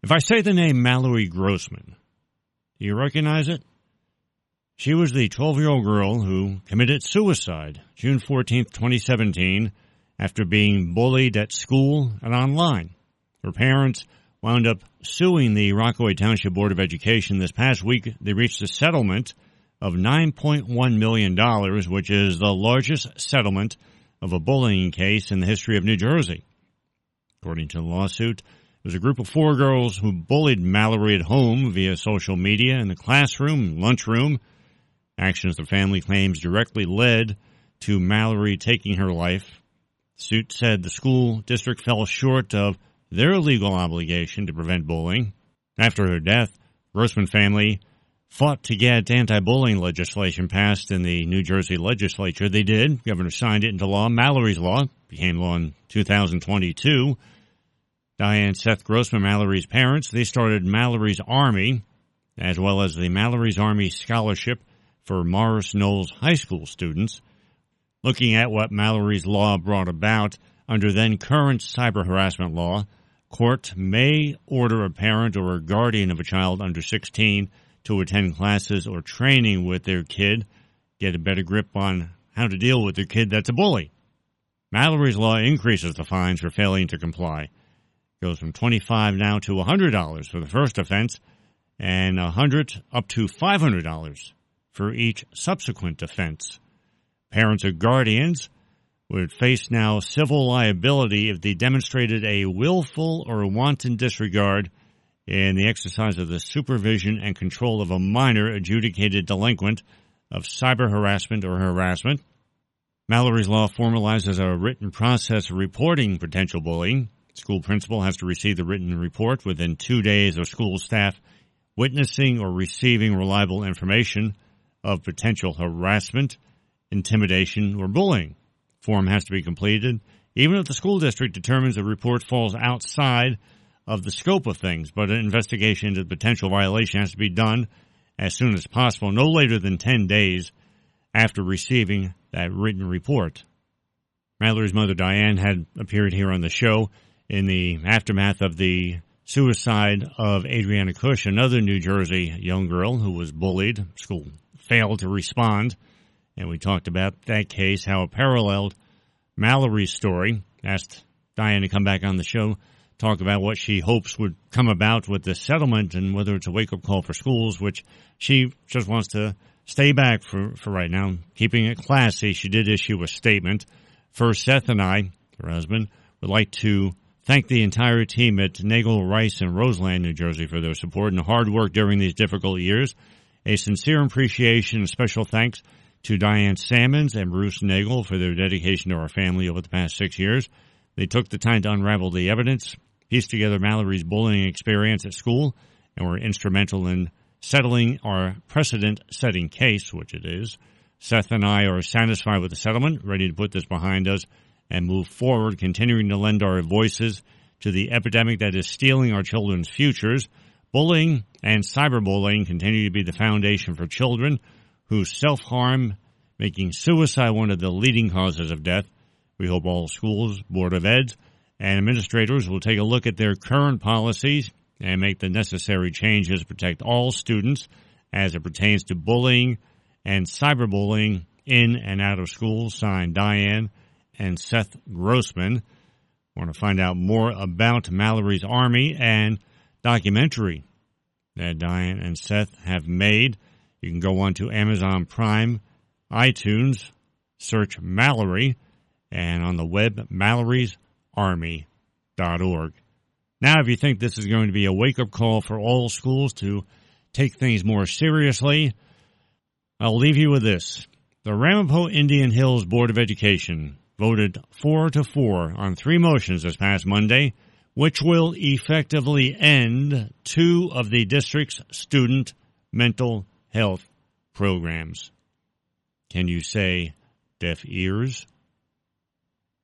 If I say the name Mallory Grossman, do you recognize it? She was the 12-year-old girl who committed suicide June 14th, 2017, after being bullied at school and online. Her parents wound up suing the Rockaway Township Board of Education. This past week, they reached a settlement of $9.1 million, which is the largest settlement of a bullying case in the history of New Jersey. According to the lawsuit, it was a group of 4 girls who bullied Mallory at home via social media, in the classroom and lunchroom. Actions the family claims directly led to Mallory taking her life. The suit said the school district fell short of their legal obligation to prevent bullying. After her death, Grossman family fought to get anti-bullying legislation passed in the New Jersey legislature. They did. Governor signed it into law. Mallory's law became law in 2022. Diane and Seth Grossman, Mallory's parents, they started Mallory's Army, as well as the Mallory's Army Scholarship for Morris Knolls High School students. Looking at what Mallory's law brought about, under then-current cyber harassment law, court may order a parent or a guardian of a child under 16 to attend classes or training with their kid, get a better grip on how to deal with their kid that's a bully. Mallory's law increases the fines for failing to comply. Goes from $25 now to $100 for the first offense, and $100 up to $500 for each subsequent offense. Parents or guardians would face now civil liability if they demonstrated a willful or wanton disregard in the exercise of the supervision and control of a minor adjudicated delinquent of cyber harassment or harassment. Mallory's law formalizes a written process for reporting potential bullying. School principal has to receive the written report within 2 days of school staff witnessing or receiving reliable information of potential harassment, intimidation, or bullying. Form has to be completed, even if the school district determines a report falls outside of the scope of things, but an investigation into the potential violation has to be done as soon as possible, no later than 10 days after receiving that written report. Mallory's mother, Diane, had appeared here on the show in the aftermath of the suicide of Adriana Cush, another New Jersey young girl who was bullied. School failed to respond, and we talked about that case, how it paralleled Mallory's story. Asked Diane to come back on the show, talk about what she hopes would come about with the settlement and whether it's a wake-up call for schools, which she just wants to stay back for right now, keeping it classy. She did issue a statement. First, Seth and I, her husband, would like to thank the entire team at Nagel, Rice, and Roseland, New Jersey for their support and hard work during these difficult years. A sincere appreciation and special thanks to Diane Sammons and Bruce Nagel for their dedication to our family over the past 6 years. They took the time to unravel the evidence, piece together Mallory's bullying experience at school, and were instrumental in settling our precedent-setting case, which it is. Seth and I are satisfied with the settlement, ready to put this behind us and move forward, continuing to lend our voices to the epidemic that is stealing our children's futures. Bullying and cyberbullying continue to be the foundation for children who self-harm, making suicide one of the leading causes of death. We hope all schools, Board of Eds, and administrators will take a look at their current policies and make the necessary changes to protect all students as it pertains to bullying and cyberbullying in and out of schools. Signed, Diane and Seth Grossman. Want to find out more about Mallory's Army and documentary that Diane and Seth have made. You can go on to Amazon Prime, iTunes, search Mallory, and on the web, Mallory'sArmy.org. Now, if you think this is going to be a wake-up call for all schools to take things more seriously, I'll leave you with this. The Ramapo Indian Hills Board of Education voted 4-4 on 3 motions this past Monday, which will effectively end 2 of the district's student mental health programs. Can you say deaf ears